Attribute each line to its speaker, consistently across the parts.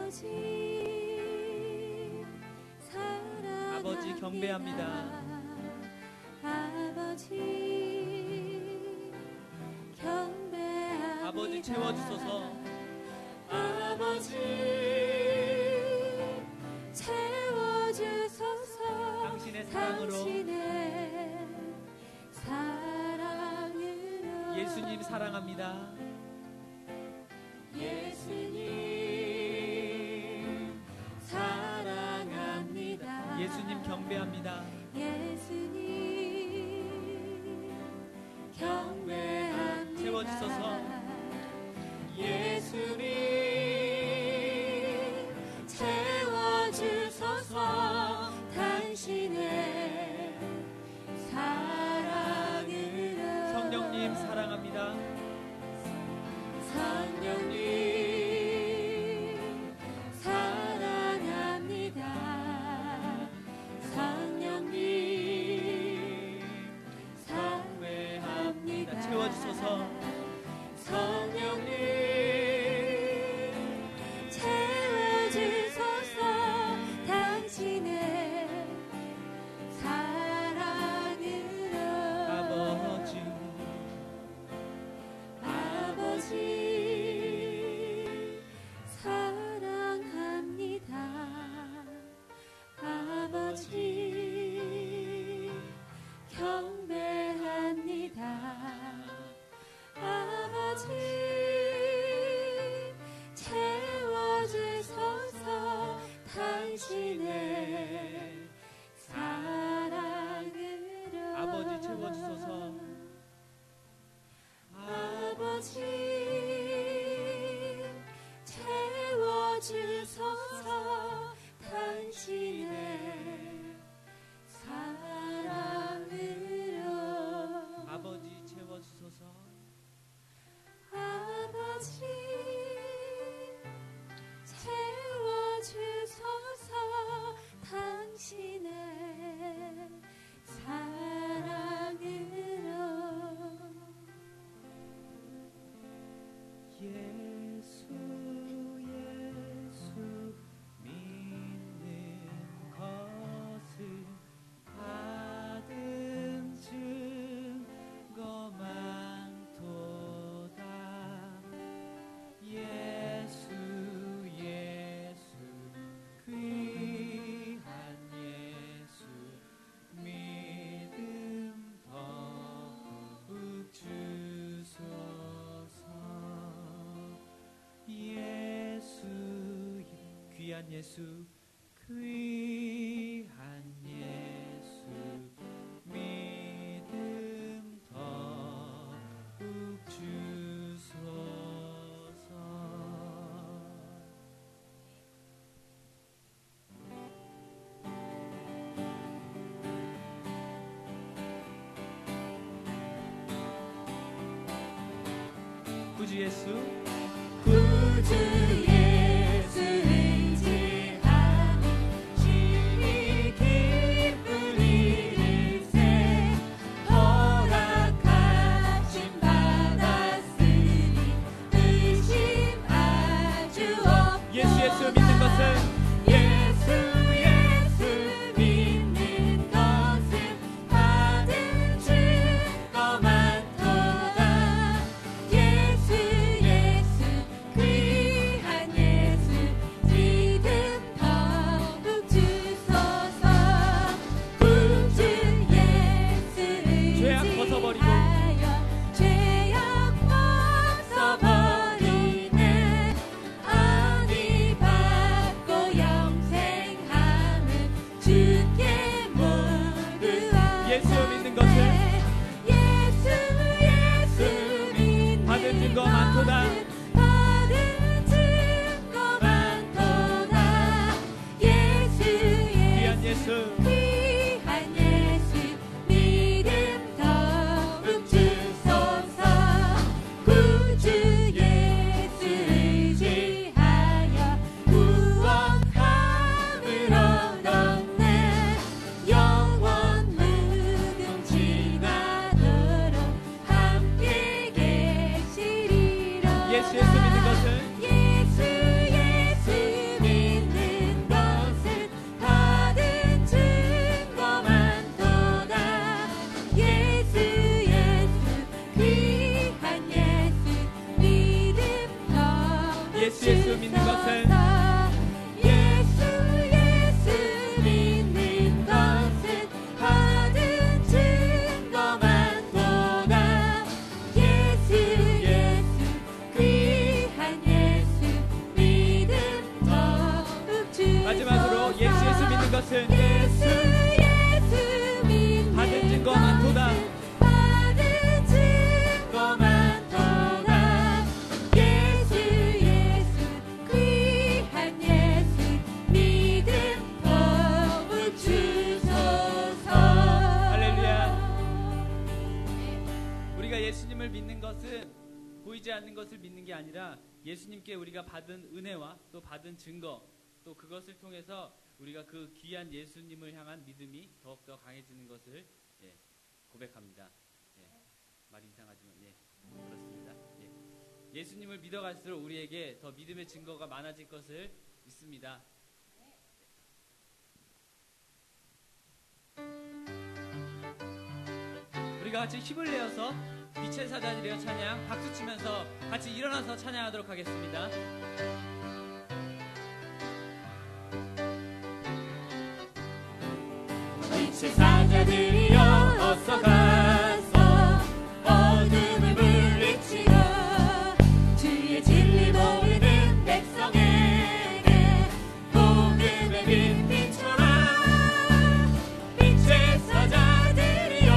Speaker 1: 아버지 경배합니다. 아버지 채워주소서.
Speaker 2: 아버지 채워주소서.
Speaker 1: 당신의 사랑으로, 예수님 사랑합니다.
Speaker 2: 예수님 사랑합니다.
Speaker 1: 예수님 경배합니다.
Speaker 2: 예수님 경배합니다.
Speaker 1: 채워주소서.
Speaker 2: 예수님 채워주소서. 당신의 사랑으로.
Speaker 1: 성령님 사랑합니다.
Speaker 2: 성령님 사랑합니다. 성령님 사랑합니다.
Speaker 1: 채워주소서.
Speaker 2: 성령님 채워주소서. 당신의 사랑으로. 아버지 사랑합니다. 아버지 경배합니다. 아버지 채워주소서. 당신의 사랑으로.
Speaker 1: 아버지 채워주소서.
Speaker 2: 아버지 채워주소서. 당신의 사랑으로.
Speaker 1: 아버지 채워주소서.
Speaker 2: 아버지 채워주소서. 당신의 사랑으로.
Speaker 1: 예수 믿는 것은 받은 증거 많도다. 예수 귀한 예수 믿음 더욱 주소서. 예수 귀한 예수 귀한 예수 믿음 더욱 주소서. 구주 예수
Speaker 2: 구주 예수 의지하니 심히 기쁜 일일세. 허락하심 받았으니 의심 아주 없고.
Speaker 1: 예수 믿는 것은
Speaker 2: 예수 믿는 것은 받은 증거 많도다. 예수 귀한 예수 믿음 더욱 주소서. 구주 예수
Speaker 1: 죄악 벗어버리고
Speaker 2: 의지하여 죄악 벗어버리네. 아니 받고
Speaker 1: 예수 믿는 것은
Speaker 2: 예수 믿는 것은 받은 증거만 보다 예수 귀한 예수 믿음 더욱 주소서
Speaker 1: 마지막으로 예수 믿는 것은
Speaker 2: 예수 믿는
Speaker 1: 받은 증거만 보다
Speaker 2: 받은 증거만 보다 예수 귀한 예수 믿음 더욱 주소서.
Speaker 1: 할렐루야. 우리가 예수님을 믿는 것은 보이지 않는 것을 믿는 게 아니라 예수님께 우리가 받은 은혜와 또 받은 증거 또 그것을 통해서 우리가 그 귀한 예수님을 향한 믿음이 더욱더 강해지는 것을 고백합니다. 말이 이상하지만 그렇습니다. 예수님을 믿어갈수록 우리에게 더 믿음의 증거가 많아질 것을 믿습니다. 우리가 같이 힘을 내어서 빛의 사자들이여 찬양 박수 치면서 같이 일어나서 찬양하도록 하겠습니다.
Speaker 2: 빛의 사자들이여 어서 가서 어둠을 물리치러 주의 진리 모르는 백성에게 복음의 빛 비춰라. 빛의 사자들이여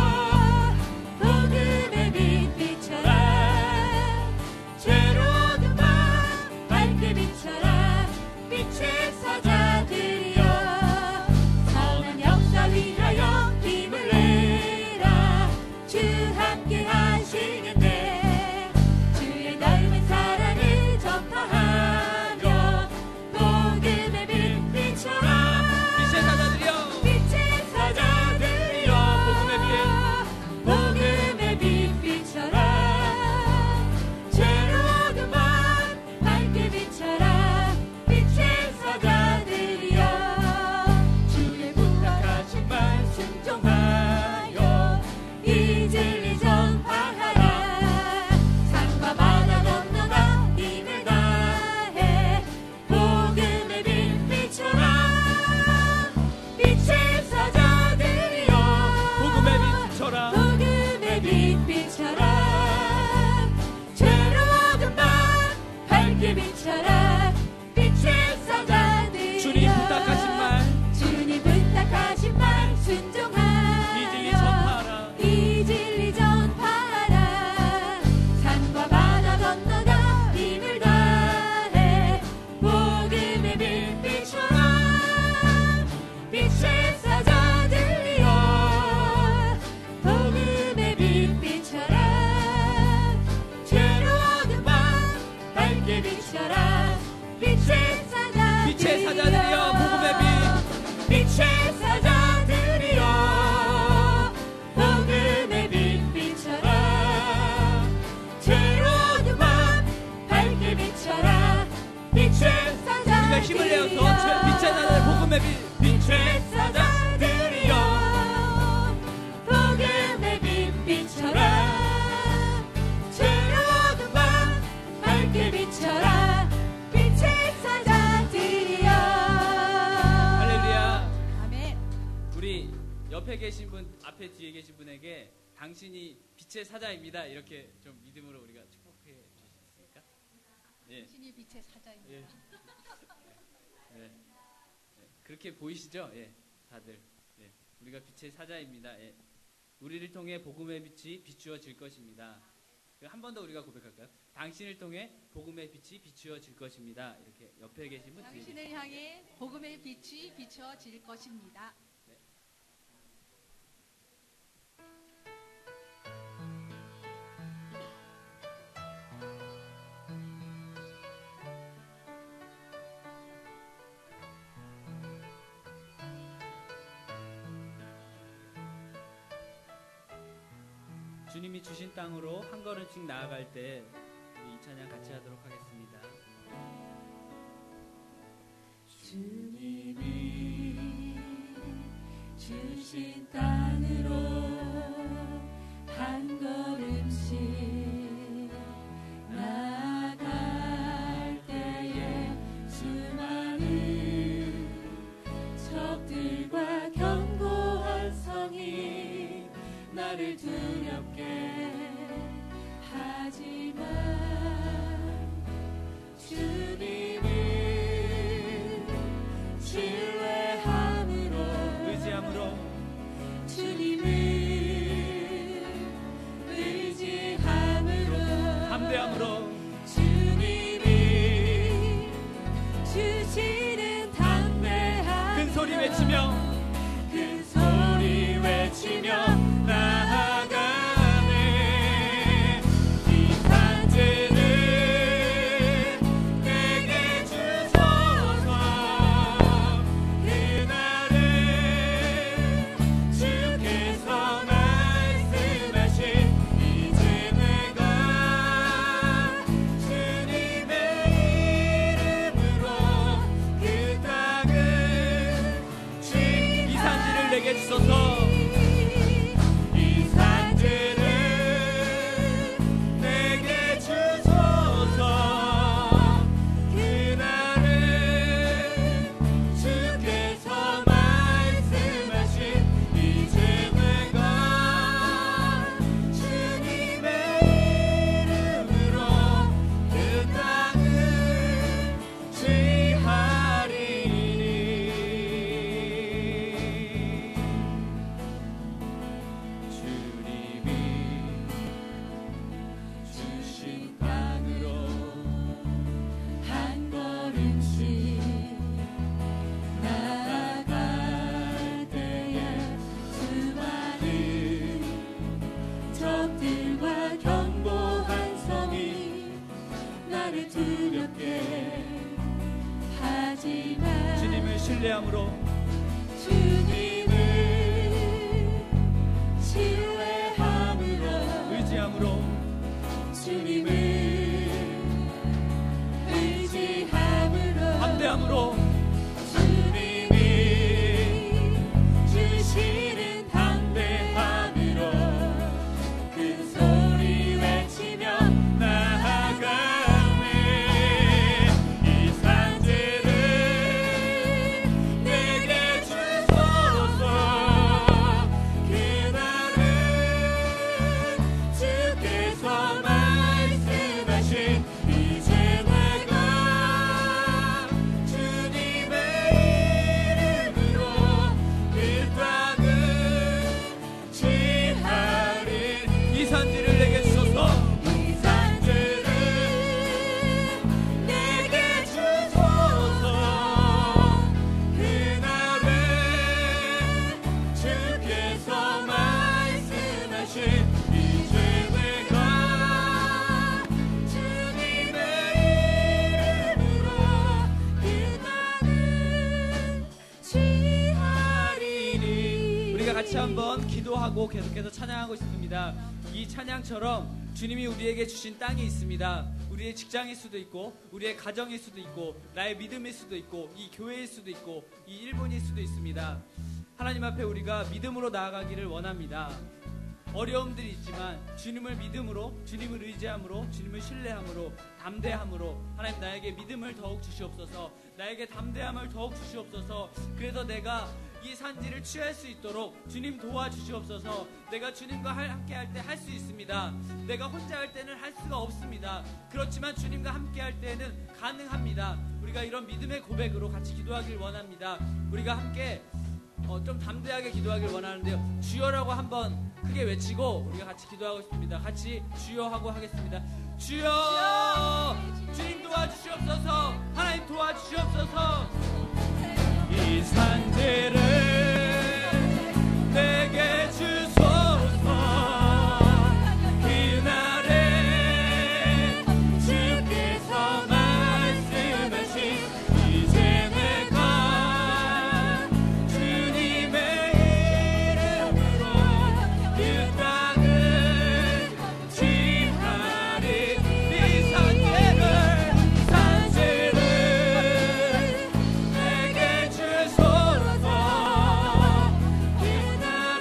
Speaker 2: 복음의 빛 비춰라. 죄로운 밤 밝게 비춰라. 빛의 사자들이여 선한 역사 위하여 힘을 내라. 주 함께 하시는데 주의 넓은 사랑을 전파하며 복음의 빛 비춰라.
Speaker 1: 빛의 사자들이여
Speaker 2: 빛의 사자들이여 복음의 빛 비춰라. 죄로운 밤 밝게 비춰라. 빛의 사자들이여 주의 부탁하신 말 순종하여 이 진리 전파하라. 산과 바다 건너가 힘을 다해 복음의 빛 비춰라. 빛의 사자들이여
Speaker 1: 복음의 빛 비춰라.
Speaker 2: 복음의 빛 비춰라. 죄로운 밤 밝게 비춰라. 빛의 사자들이여
Speaker 1: 주님 부탁하신 말
Speaker 2: 주님 부탁하신 말 순종하라.
Speaker 1: 이 진리 전파하라.
Speaker 2: 이 진리 전파하라. 산과 바다 건너가 힘을 다해 복음의 빛 비춰라. 빛의 사자들이여 복음의 빛 비춰라. 죄로운 밤 밝게 비춰라. 빛의 사자들이여
Speaker 1: 빛의 사자들이여 복음의 빛
Speaker 2: 빛의 사자들이여 복음의 빛 비춰라. 죄로운 밤 밝게 비춰라. 빛의 사자들이여
Speaker 1: 우리가 힘을 내어서 빛의 사자들 복음의 빛
Speaker 2: 빛의 사자들이여 복음의 빛 비춰라. 죄로운 밤 밝게 비춰라. 빛의 사자들이여.
Speaker 1: 할렐루야.
Speaker 2: 아멘.
Speaker 1: 우리 옆에 계신 분 앞에 뒤에 계신 분에게 당신이 빛의 사자입니다 이렇게 좀 믿음으로 우리가 축복해 주시겠습니까?
Speaker 2: 신이 빛의 사자입니다.
Speaker 1: 예. 그렇게 보이시죠? 다들 우리가 빛의 사자입니다. 우리를 통해 복음의 빛이 비추어질 것입니다. 한 번 더 우리가 고백할까요? 당신을 통해 복음의 빛이 비추어질 것입니다. 이렇게 옆에 계신 분 뒤에 계신
Speaker 3: 당신을 향해 복음의 빛이 비춰질 것입니다.
Speaker 1: 주님이 주신 땅으로 한 걸음씩 나아갈 때 우리 이 찬양 같이 하도록 하겠습니다.
Speaker 2: 주님이 주신 땅으로 한 걸음씩 나아갈 때 두렵게 하지만 주님을 신뢰함으로
Speaker 1: 의지함으로
Speaker 2: 주님을 의지함으로
Speaker 1: 담대함으로
Speaker 2: 주님이 주시는 담대함
Speaker 1: 큰 소리 외치며
Speaker 2: 큰 소리 외치며 나아가네 이 산지를 내게 주소서 그날은 주께서 말씀하신 이제 내가 주님의 이름으로 그 땅을
Speaker 1: 이 산지를 내게 주소서
Speaker 2: 이 산지를 내게 주소서 그날은 주께서 말씀하신 이제 내가 주님의 이름으로 그 땅을 취하리니 주님이 주신 땅으로 한 걸음씩 나아갈 때에 수많은 적들과 견고한 성이 나를 두렵게 하지만
Speaker 1: 주님을 신뢰함으로
Speaker 2: 주님을 신뢰함으로
Speaker 1: 의지함으로
Speaker 2: 주님을 의지함으로
Speaker 1: 담대함으로
Speaker 2: 주님이 주시는 담대함으로 큰 소리 외치며 나아가네 이 산지를 내게 주소서 그날은 주께서 말씀하신 이제 내가 주님의 이름으로 그 땅을 취하리
Speaker 1: 이 산지를 내게 주소서
Speaker 2: 이 산지를 내게 주소서 그날은 주께서 말씀하신 이제 내가 주님의 이름으로 그 땅을 취하리니
Speaker 1: 우리가 같이 한번 기도하고 계속해서 찬양하고 있습니다. 이 찬양처럼 주님이 우리에게 주신 땅이 있습니다. 우리의 직장일 수도 있고 우리의 가정일 수도 있고 나의 믿음일 수도 있고 이 교회일 수도 있고 이 일본일 수도 있습니다. 하나님 앞에 우리가 믿음으로 나아가기를 원합니다. 어려움들이 있지만 주님을 믿음으로, 주님을 의지함으로, 주님을 신뢰함으로, 담대함으로 하나님 나에게 믿음을 더욱 주시옵소서, 나에게 담대함을 더욱 주시옵소서. 그래서 내가 이 산지를 취할 수 있도록 주님 도와주시옵소서. 내가 주님과 함께 할 때 할 수 있습니다. 내가 혼자 할 때는 할 수가 없습니다. 그렇지만 주님과 함께 할 때는 가능합니다. 우리가 이런 믿음의 고백으로 같이 기도하길 원합니다. 우리가 함께 좀 담대하게 기도하길 원하는데요, 주여라고 한번 크게 외치고 우리가 같이 기도하고 싶습니다. 같이 주여 하고 하겠습니다. 주여, 주님 도와주시옵소서. 하나님 도와주시옵소서. 이 산지를 내게 주소서. 그날에 주께서 말씀하신 이제 내가 주님의 이름으로 그 땅을 취하리. 이 산지를 내게 주소서. 그날에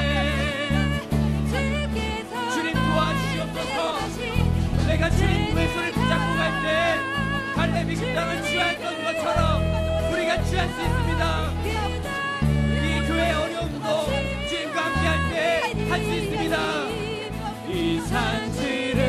Speaker 1: 주님 도와주시옵소서. 내가 주님 왼손을 붙잡고 갈 때 갈렙이 그 땅을 취했던 것처럼 우리가 취할 수 있습니다. 이 교회의 어려움도 주님과 함께 할 때 할 수 있습니다. 부르짖습니다.
Speaker 2: 이 산지를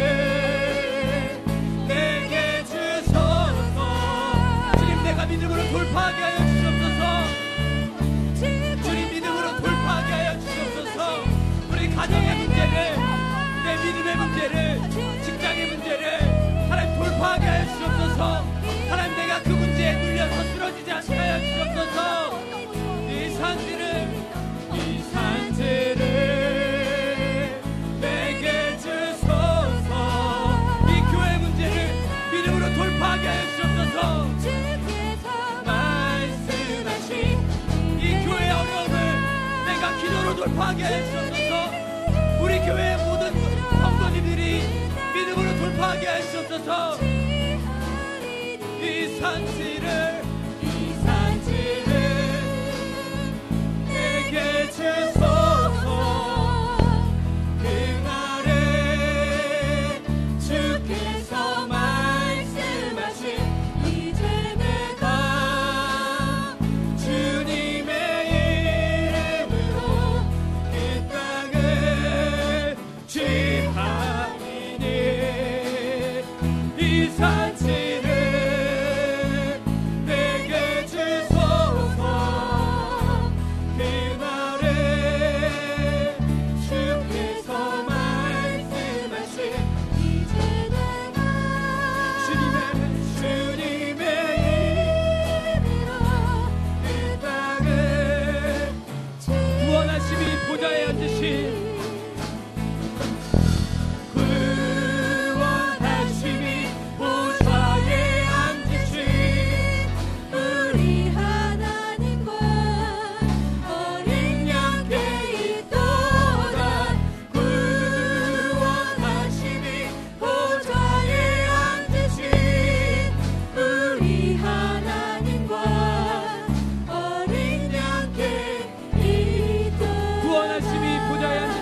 Speaker 2: 내게 주소서.
Speaker 1: 주님, 내가 믿음으로 돌파하게 하여 주옵소서. 주님, 믿음으로 돌파하게 하여 주옵소서. 우리 가정의 문제를, 내 믿음의 문제를, 직장의 문제를 하나님 돌파하게 하여 주옵소서. 하나님, 내가 그 문제에 눌려서 쓰러지지 않게 하여 주옵소서. 이 산지를 내게 주소서. 이 교회의 문제를 믿음으로 돌파하게 하여 주옵소서. 말씀하신 이 교회의 어려움을 내가 기도로 돌파하게 하여 주옵소서. 우리 교회의 모든 성도님들이 믿음으로 돌파하게 하여 주옵소서. 이 산지를 내게 주소서.
Speaker 2: 그날에 주께서 말씀하신 이제 내가 주님의 이름으로 그 땅을 취하리니 이 산지를 내게 주소서. 그날에 주께서 말씀하신 이제 내가 주님의 이름으로 그 땅을
Speaker 1: 구원하심이 보좌에 앉으신
Speaker 2: 구원하심이 보좌에 앉으신 우리 하나님과 어린 양께 있도다. 구원하심이 보좌에 앉으신 우리 하나님과 어린 양께 있도다.
Speaker 1: 구원하심이 보좌에 앉으신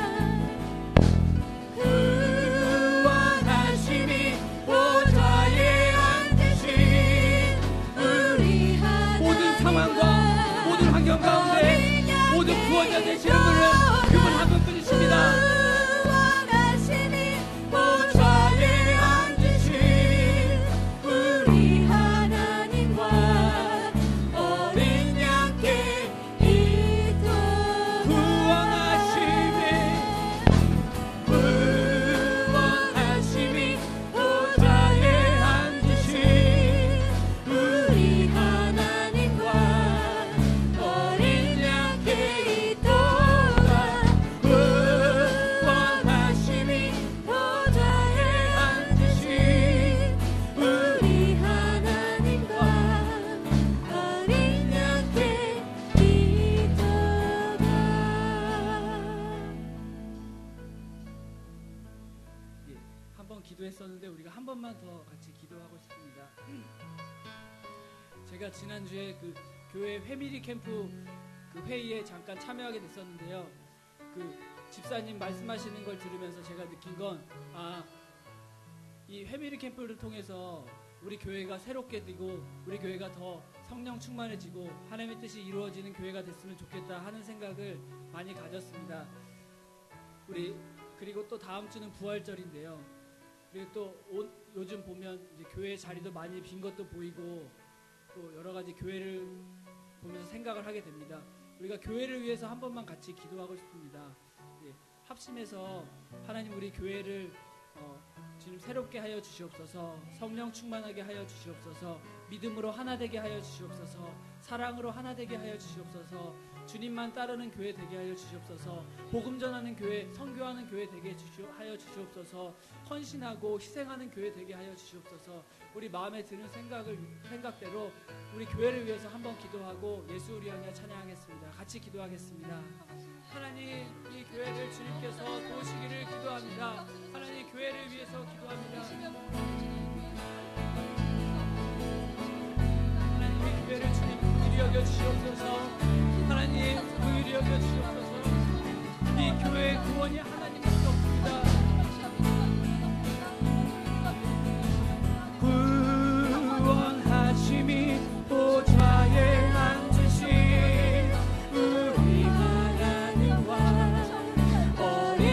Speaker 2: 구원하심이 보좌에 앉으신 우리
Speaker 1: 모든 상황과 모든 환경 가운데 모든 구원자 되시는 분은 그분 한 분뿐이십니다.
Speaker 2: 구원하심이 보좌에 앉으신 우리 하나님과 어린 양께 있도다.
Speaker 1: 구원하심이
Speaker 2: 보좌에 앉으신 우리 하나님과 어린 양께 있도다. 구원하심이 보좌에 앉으신 우리 하나님과 어린 양께 있도다.
Speaker 1: 예, 한 번 기도했었는데 우리가 한 번만 더 같이 기도하고 싶습니다. 제가 지난주에 그 교회 회미리 캠프 그 회의에 잠깐 참여하게 됐었는데요. 그 집사님 말씀하시는 걸 들으면서 제가 느낀 건 이 회미리 캠프를 통해서 우리 교회가 새롭게 되고 우리 교회가 더 성령 충만해지고 하나님의 뜻이 이루어지는 교회가 됐으면 좋겠다 하는 생각을 많이 가졌습니다. 그리고 또 다음 주는 부활절인데요. 그리고 또 요즘 보면 이제 교회 자리도 많이 빈 것도 보이고 또 여러 가지 교회를 보면서 생각을 하게 됩니다. 우리가 교회를 위해서 한 번만 같이 기도하고 싶습니다. 예, 합심해서 하나님 우리 교회를 주님 새롭게 하여 주시옵소서. 성령 충만하게 하여 주시옵소서. 믿음으로 하나 되게 하여 주시옵소서. 사랑으로 하나 되게 하여 주시옵소서. 주님만 따르는 교회 되게 하여 주시옵소서. 복음 전하는 교회, 선교하는 교회 되게 하여 주시옵소서. 헌신하고 희생하는 교회 되게 하여 주시옵소서. 우리 마음에 드는 생각대로 우리 교회를 위해서 한번 기도하고 예수 우리 향해 찬양하겠습니다. 같이 기도하겠습니다. 하나님, 이 교회를 주님께서 도우시기를 기도합니다. 하나님, 교회를 위해서 기도합니다. 하나님, 이 교회를 주님 긍휼히 여겨 주시옵소서. 하나님, 긍휼히 여겨 주시옵소서. 이 교회의 구원이 하나님밖에 없습니다. 구원하심이 보좌에 앉으신 우리 하나님과 어린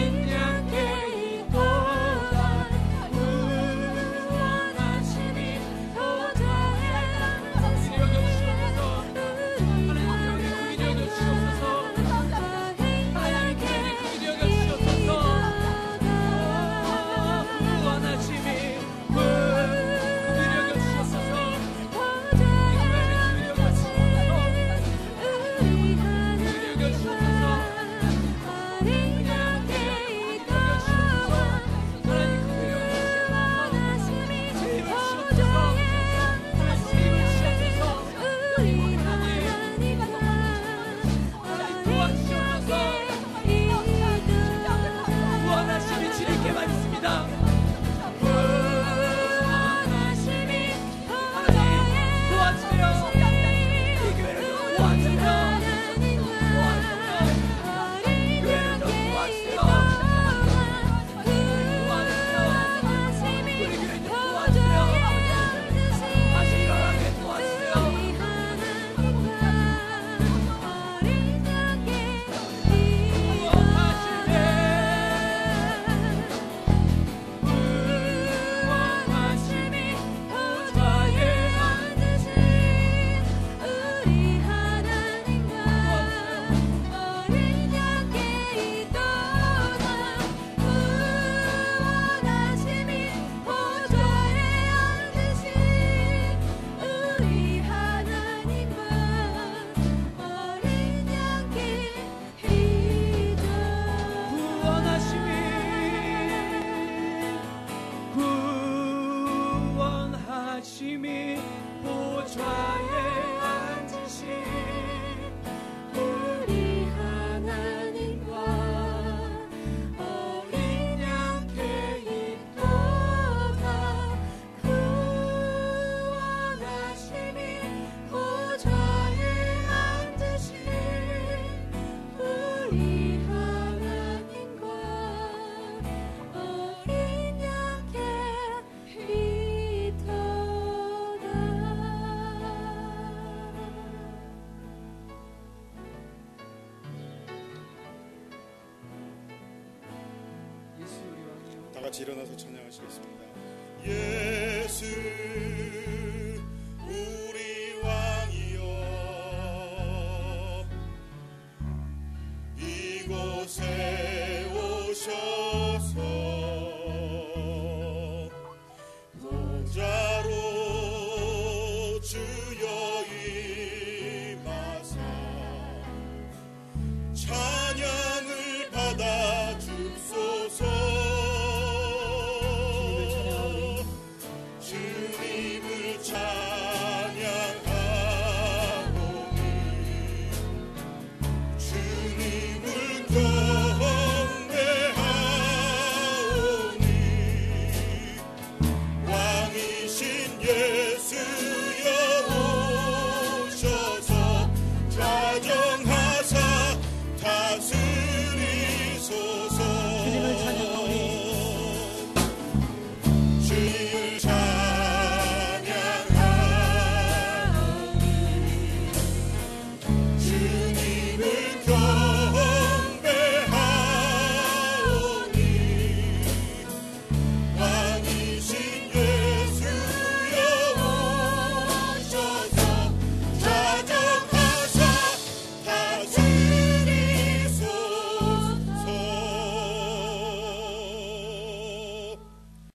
Speaker 1: 구원하심이 지리게만 있습니다. 구원하심이 보좌에 앉으신
Speaker 2: 우리 하나님과 어린 양께 있도다. 구원하심이 보좌에 앉으신 우리 하나님과 어린 양께
Speaker 1: 예수 우리 왕이요.
Speaker 4: 다 같이 일어나서 찬양하시겠습니다. 예수